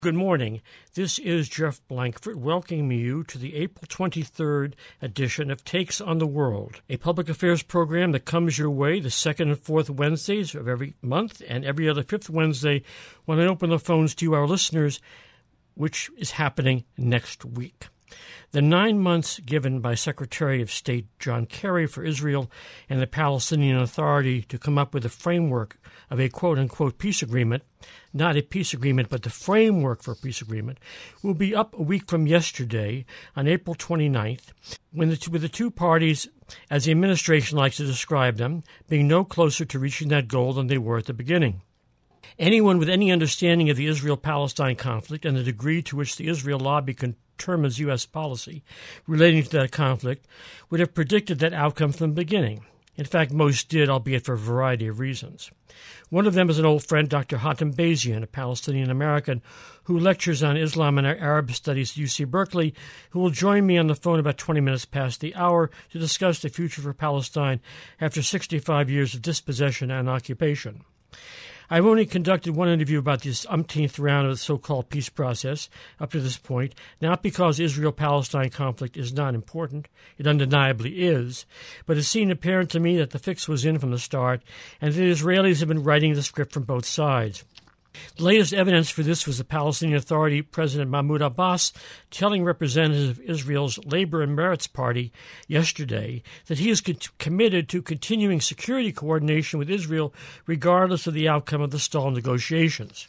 Good morning. This is Jeff Blankford welcoming you to the April 23rd edition of Takes on the World, a public affairs program that comes your way the second and fourth Wednesdays of every month and every other fifth Wednesday when I open the phones to you, our listeners, which is happening next week. The 9 months given by Secretary of State John Kerry for Israel and the Palestinian Authority to come up with a framework of a quote-unquote peace agreement, not a peace agreement, but the framework for a peace agreement, will be up a week from yesterday on April 29th, with the two parties, as the administration likes to describe them, being no closer to reaching that goal than they were at the beginning. Anyone with any understanding of the Israel-Palestine conflict and the degree to which the Israel lobby determines U.S. policy relating to that conflict would have predicted that outcome from the beginning. In fact, most did, albeit for a variety of reasons. One of them is an old friend, Dr. Hatem Bazian, a Palestinian-American who lectures on Islam and Arab studies at UC Berkeley, who will join me on the phone about 20 minutes past the hour to discuss the future for Palestine after 65 years of dispossession and occupation. I've only conducted one interview about this umpteenth round of the so-called peace process up to this point, not because the Israel-Palestine conflict is not important, it undeniably is, but it seemed apparent to me that the fix was in from the start, and that the Israelis have been writing the script from both sides. The latest evidence for this was the Palestinian Authority President Mahmoud Abbas telling representatives of Israel's Labor and Meretz Party yesterday that he is committed to continuing security coordination with Israel regardless of the outcome of the stalled negotiations.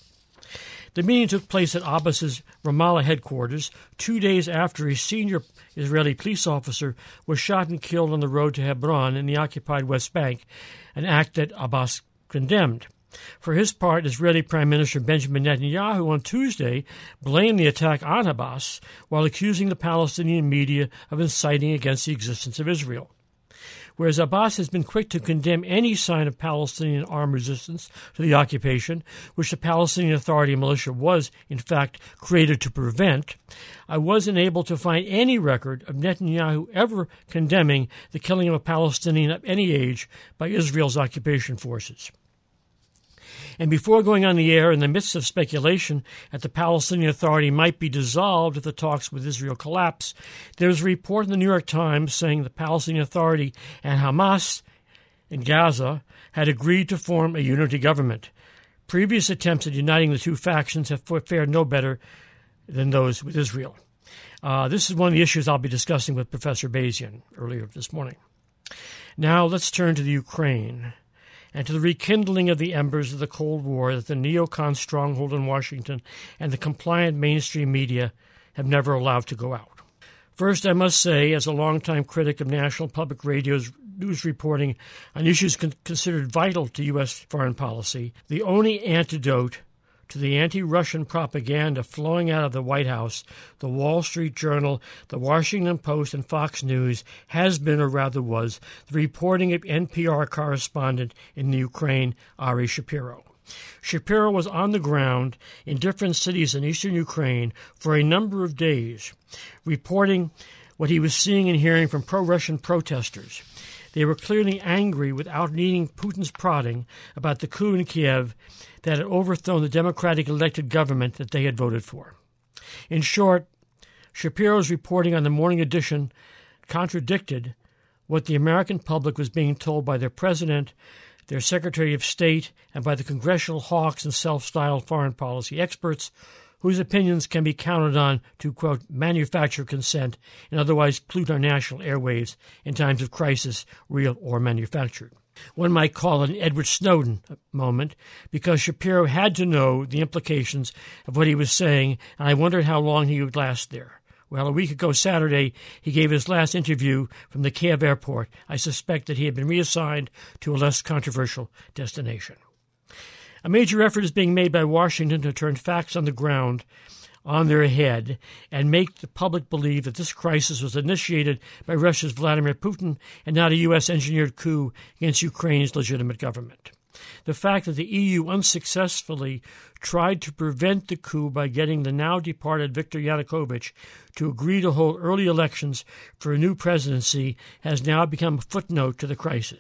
The meeting took place at Abbas's Ramallah headquarters 2 days after a senior Israeli police officer was shot and killed on the road to Hebron in the occupied West Bank, an act that Abbas condemned. For his part, Israeli Prime Minister Benjamin Netanyahu on Tuesday blamed the attack on Abbas while accusing the Palestinian media of inciting against the existence of Israel. Whereas Abbas has been quick to condemn any sign of Palestinian armed resistance to the occupation, which the Palestinian Authority militia was, in fact, created to prevent, I wasn't able to find any record of Netanyahu ever condemning the killing of a Palestinian of any age by Israel's occupation forces. And before going on the air, in the midst of speculation that the Palestinian Authority might be dissolved if the talks with Israel collapse, there was a report in the New York Times saying the Palestinian Authority and Hamas in Gaza had agreed to form a unity government. Previous attempts at uniting the two factions have fared no better than those with Israel. This is one of the issues I'll be discussing with Professor Bazian earlier this morning. Now let's turn to the Ukraine and to the rekindling of the embers of the Cold War that the neocon stronghold in Washington and the compliant mainstream media have never allowed to go out. First, I must say, as a longtime critic of National Public Radio's news reporting on issues considered vital to U.S. foreign policy, the only antidote to the anti-Russian propaganda flowing out of the White House, the Wall Street Journal, the Washington Post, and Fox News has been, or rather was, the reporting of NPR correspondent in the Ukraine, Ari Shapiro. Shapiro was on the ground in different cities in eastern Ukraine for a number of days, reporting what he was seeing and hearing from pro-Russian protesters. They were clearly angry without needing Putin's prodding about the coup in Kiev that had overthrown the democratic-elected government that they had voted for. In short, Shapiro's reporting on the morning edition contradicted what the American public was being told by their president, their Secretary of State, and by the congressional hawks and self-styled foreign policy experts whose opinions can be counted on to, quote, manufacture consent and otherwise pollute our national airwaves in times of crisis, real or manufactured. One might call it an Edward Snowden moment, because Shapiro had to know the implications of what he was saying, and I wondered how long he would last there. Well, a week ago Saturday, he gave his last interview from the Kiev airport. I suspect that he had been reassigned to a less controversial destination. A major effort is being made by Washington to turn facts on the ground on their head and make the public believe that this crisis was initiated by Russia's Vladimir Putin and not a U.S.-engineered coup against Ukraine's legitimate government. The fact that the EU unsuccessfully tried to prevent the coup by getting the now-departed Viktor Yanukovych to agree to hold early elections for a new presidency has now become a footnote to the crisis.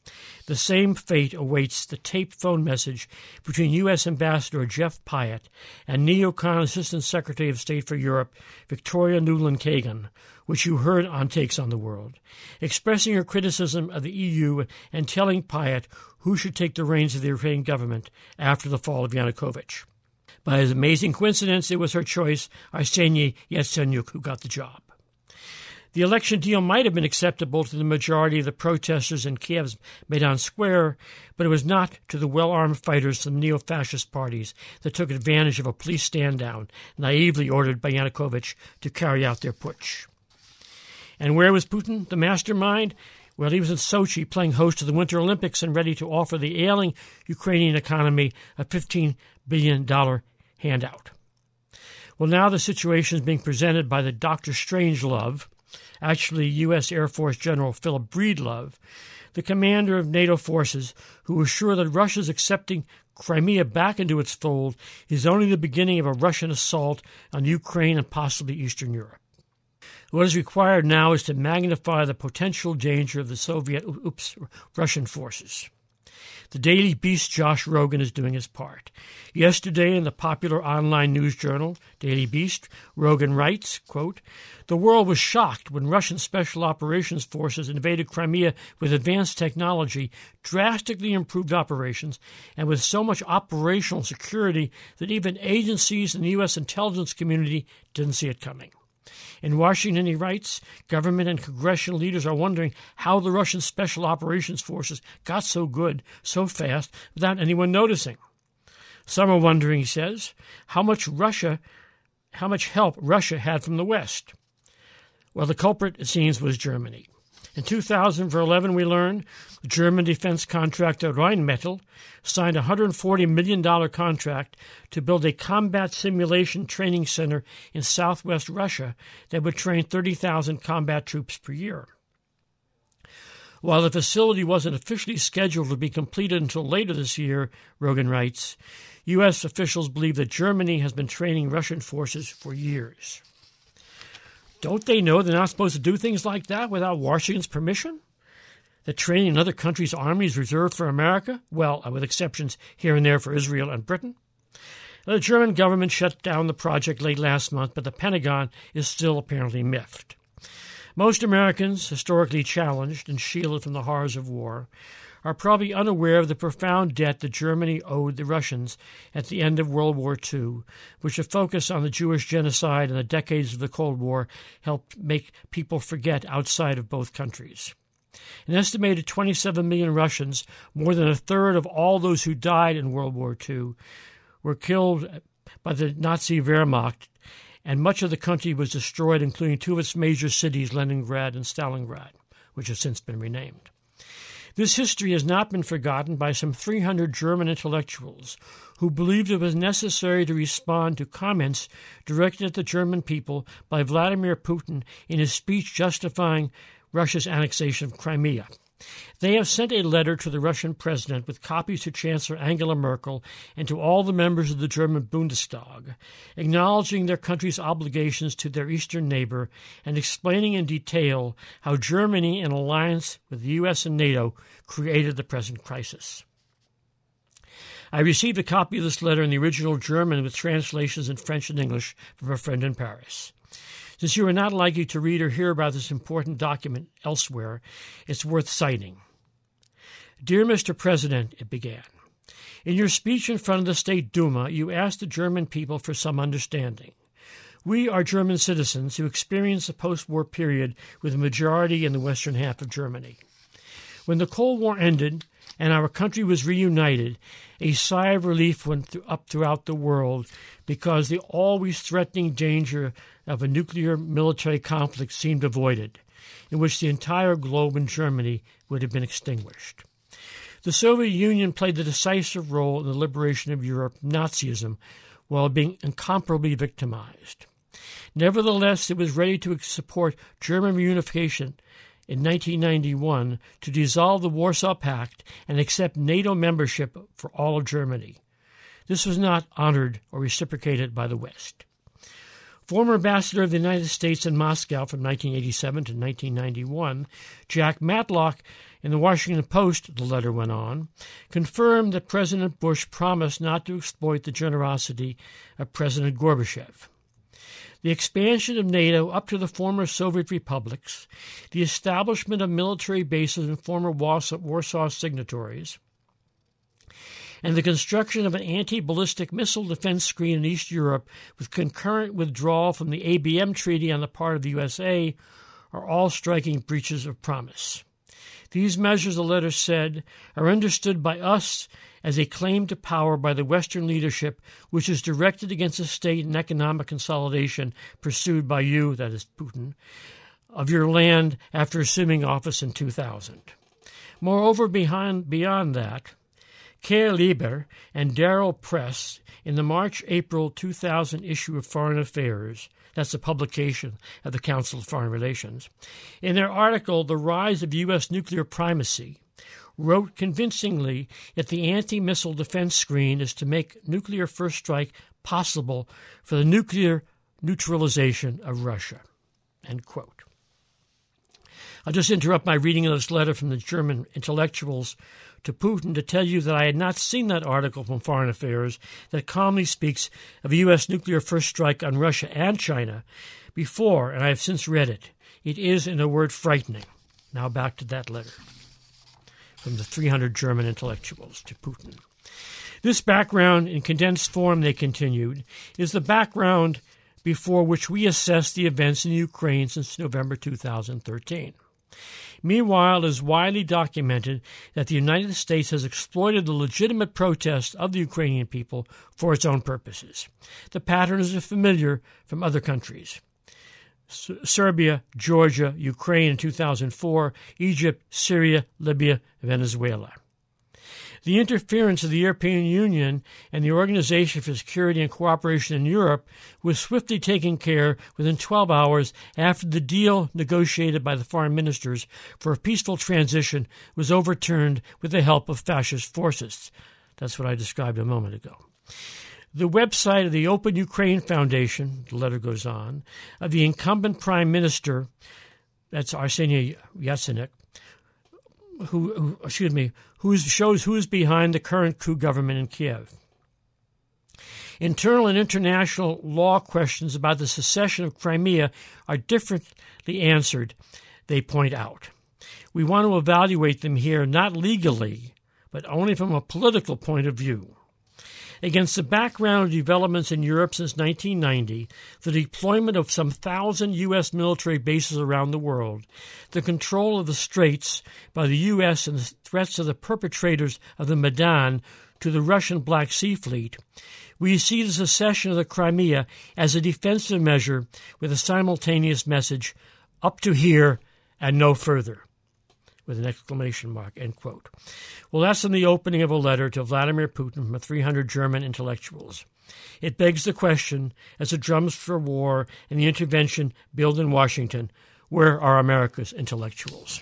The same fate awaits the taped phone message between U.S. Ambassador Jeff Pyatt and neocon Assistant Secretary of State for Europe Victoria Nuland-Kagan, which you heard on Takes on the World, expressing her criticism of the EU and telling Pyatt who should take the reins of the Ukrainian government after the fall of Yanukovych. By an amazing coincidence, it was her choice, Arseniy Yatsenyuk, who got the job. The election deal might have been acceptable to the majority of the protesters in Kiev's Maidan Square, but it was not to the well-armed fighters from neo-fascist parties that took advantage of a police stand-down, naively ordered by Yanukovych to carry out their putsch. And where was Putin, the mastermind? Well, he was in Sochi playing host to the Winter Olympics and ready to offer the ailing Ukrainian economy a $15 billion handout. Well, now the situation is being presented by the Dr. Strangelove, actually U.S. Air Force General Philip Breedlove, the commander of NATO forces, who was sure that Russia's accepting Crimea back into its fold is only the beginning of a Russian assault on Ukraine and possibly Eastern Europe. What is required now is to magnify the potential danger of the Russian forces. The Daily Beast Josh Rogin is doing his part. Yesterday in the popular online news journal, Daily Beast, Rogin writes, quote, "The world was shocked when Russian Special Operations Forces invaded Crimea with advanced technology, drastically improved operations, and with so much operational security that even agencies in the U.S. intelligence community didn't see it coming." In Washington, he writes, government and congressional leaders are wondering how the Russian Special Operations Forces got so good, so fast, without anyone noticing. Some are wondering, he says, how much help Russia had from the West. Well, the culprit, it seems, was Germany. In 2011, we learned the German defense contractor Rheinmetall signed a $140 million contract to build a combat simulation training center in southwest Russia that would train 30,000 combat troops per year. While the facility wasn't officially scheduled to be completed until later this year, Rogin writes, U.S. officials believe that Germany has been training Russian forces for years. Don't they know they're not supposed to do things like that without Washington's permission? That training in other countries' armies is reserved for America? Well, with exceptions here and there for Israel and Britain. The German government shut down the project late last month, but the Pentagon is still apparently miffed. Most Americans, historically challenged and shielded from the horrors of war, are probably unaware of the profound debt that Germany owed the Russians at the end of World War II, which a focus on the Jewish genocide and the decades of the Cold War helped make people forget outside of both countries. An estimated 27 million Russians, more than a third of all those who died in World War II, were killed by the Nazi Wehrmacht, and much of the country was destroyed, including two of its major cities, Leningrad and Stalingrad, which have since been renamed. This history has not been forgotten by some 300 German intellectuals who believed it was necessary to respond to comments directed at the German people by Vladimir Putin in his speech justifying Russia's annexation of Crimea. They have sent a letter to the Russian president with copies to Chancellor Angela Merkel and to all the members of the German Bundestag, acknowledging their country's obligations to their eastern neighbor and explaining in detail how Germany, in alliance with the U.S. and NATO, created the present crisis. I received a copy of this letter in the original German with translations in French and English from a friend in Paris. Since you are not likely to read or hear about this important document elsewhere, it's worth citing. Dear Mr. President, it began, in your speech in front of the State Duma, you asked the German people for some understanding. We are German citizens who experienced the post-war period with a majority in the western half of Germany. When the Cold War ended and our country was reunited, a sigh of relief went up throughout the world because the always threatening danger of a nuclear military conflict seemed avoided, in which the entire globe and Germany would have been extinguished. The Soviet Union played the decisive role in the liberation of Europe from Nazism while being incomparably victimized. Nevertheless, it was ready to support German reunification in 1991 to dissolve the Warsaw Pact and accept NATO membership for all of Germany. This was not honored or reciprocated by the West. Former ambassador of the United States in Moscow from 1987 to 1991, Jack Matlock In the Washington Post, the letter went on, confirmed that President Bush promised not to exploit the generosity of President Gorbachev. The expansion of NATO up to the former Soviet republics, the establishment of military bases in former Warsaw signatories, and the construction of an anti-ballistic missile defense screen in East Europe with concurrent withdrawal from the ABM Treaty on the part of the USA are all striking breaches of promise. These measures, the letter said, are understood by us as a claim to power by the Western leadership which is directed against the state and economic consolidation pursued by you, that is Putin, of your land after assuming office in 2000. Moreover, beyond that, Keir Lieber and Daryl Press, in the March-April 2000 issue of Foreign Affairs, that's a publication of the Council of Foreign Relations, in their article, The Rise of U.S. Nuclear Primacy, wrote convincingly that the anti-missile defense screen is to make nuclear first strike possible for the nuclear neutralization of Russia. End quote. I'll just interrupt my reading of this letter from the German intellectuals to Putin to tell you that I had not seen that article from Foreign Affairs that calmly speaks of a U.S. nuclear first strike on Russia and China before, and I have since read it. It is, in a word, frightening. Now back to that letter from the 300 German intellectuals to Putin. This background, in condensed form, they continued, is the background before which we assess the events in Ukraine since November 2013. Meanwhile, it is widely documented that the United States has exploited the legitimate protest of the Ukrainian people for its own purposes. The pattern is familiar from other countries. Serbia, Georgia, Ukraine in 2004, Egypt, Syria, Libya, Venezuela. The interference of the European Union and the Organization for Security and Cooperation in Europe was swiftly taken care within 12 hours after the deal negotiated by the foreign ministers for a peaceful transition was overturned with the help of fascist forces. That's what I described a moment ago. The website of the Open Ukraine Foundation, the letter goes on, of the incumbent prime minister, that's Arseniy Yatsenyuk, who shows who is behind the current coup government in Kiev. Internal and international law questions about the secession of Crimea are differently answered, they point out. We want to evaluate them here not legally, but only from a political point of view. Against the background of developments in Europe since 1990, the deployment of some 1,000 U.S. military bases around the world, the control of the Straits by the U.S. and the threats of the perpetrators of the Maidan to the Russian Black Sea Fleet, we see the secession of the Crimea as a defensive measure with a simultaneous message, up to here and no further, with an exclamation mark, end quote. Well, that's in the opening of a letter to Vladimir Putin from 300 German intellectuals. It begs the question, as the drums for war and the intervention build in Washington, where are America's intellectuals?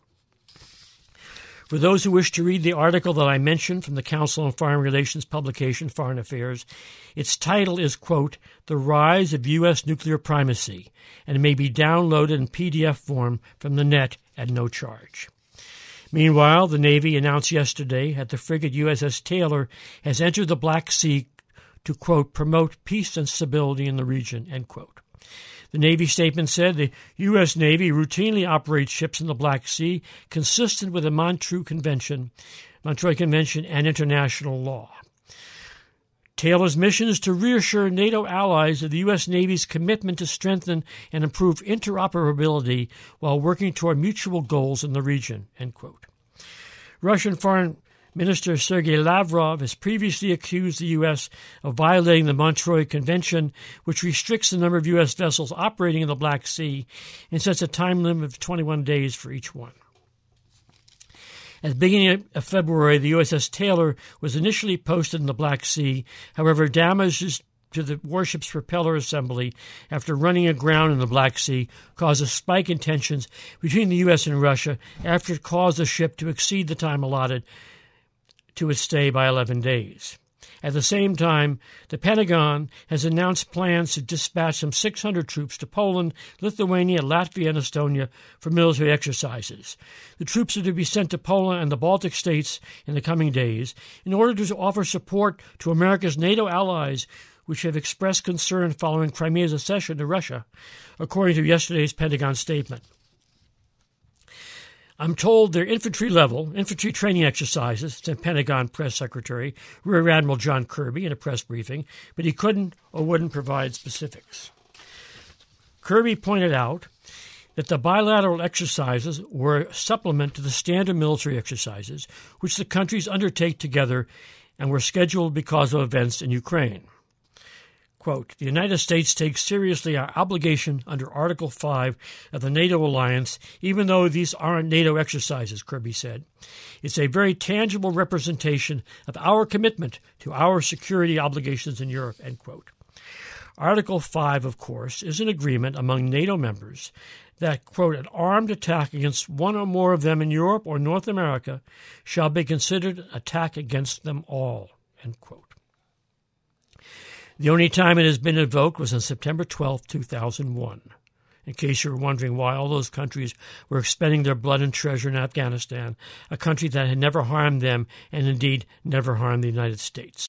For those who wish to read the article that I mentioned from the Council on Foreign Relations publication, Foreign Affairs, its title is, quote, The Rise of U.S. Nuclear Primacy, and it may be downloaded in PDF form from the net at no charge. Meanwhile, the Navy announced yesterday that the frigate USS Taylor has entered the Black Sea to, quote, promote peace and stability in the region, end quote. The Navy statement said the U.S. Navy routinely operates ships in the Black Sea consistent with the Montreux Convention and international law. Taylor's mission is to reassure NATO allies of the U.S. Navy's commitment to strengthen and improve interoperability while working toward mutual goals in the region, end quote. Russian Foreign Minister Sergei Lavrov has previously accused the U.S. of violating the Montreux Convention, which restricts the number of U.S. vessels operating in the Black Sea and sets a time limit of 21 days for each one. At the beginning of February, the USS Taylor was initially posted in the Black Sea. However, damages to the warship's propeller assembly after running aground in the Black Sea caused a spike in tensions between the U.S. and Russia after it caused the ship to exceed the time allotted to its stay by 11 days. At the same time, the Pentagon has announced plans to dispatch some 600 troops to Poland, Lithuania, Latvia, and Estonia for military exercises. The troops are to be sent to Poland and the Baltic states in the coming days in order to offer support to America's NATO allies, which have expressed concern following Crimea's accession to Russia, according to yesterday's Pentagon statement. I'm told they're infantry training exercises, said Pentagon Press Secretary Rear Admiral John Kirby in a press briefing, but he couldn't or wouldn't provide specifics. Kirby pointed out that the bilateral exercises were a supplement to the standard military exercises, which the countries undertake together and were scheduled because of events in Ukraine. Quote, the United States takes seriously our obligation under Article 5 of the NATO alliance, even though these aren't NATO exercises, Kirby said. It's a very tangible representation of our commitment to our security obligations in Europe, end quote. Article 5, of course, is an agreement among NATO members that, quote, an armed attack against one or more of them in Europe or North America shall be considered an attack against them all, end quote. The only time it has been invoked was on September 12, 2001. In case you're wondering why all those countries were expending their blood and treasure in Afghanistan, a country that had never harmed them and indeed never harmed the United States.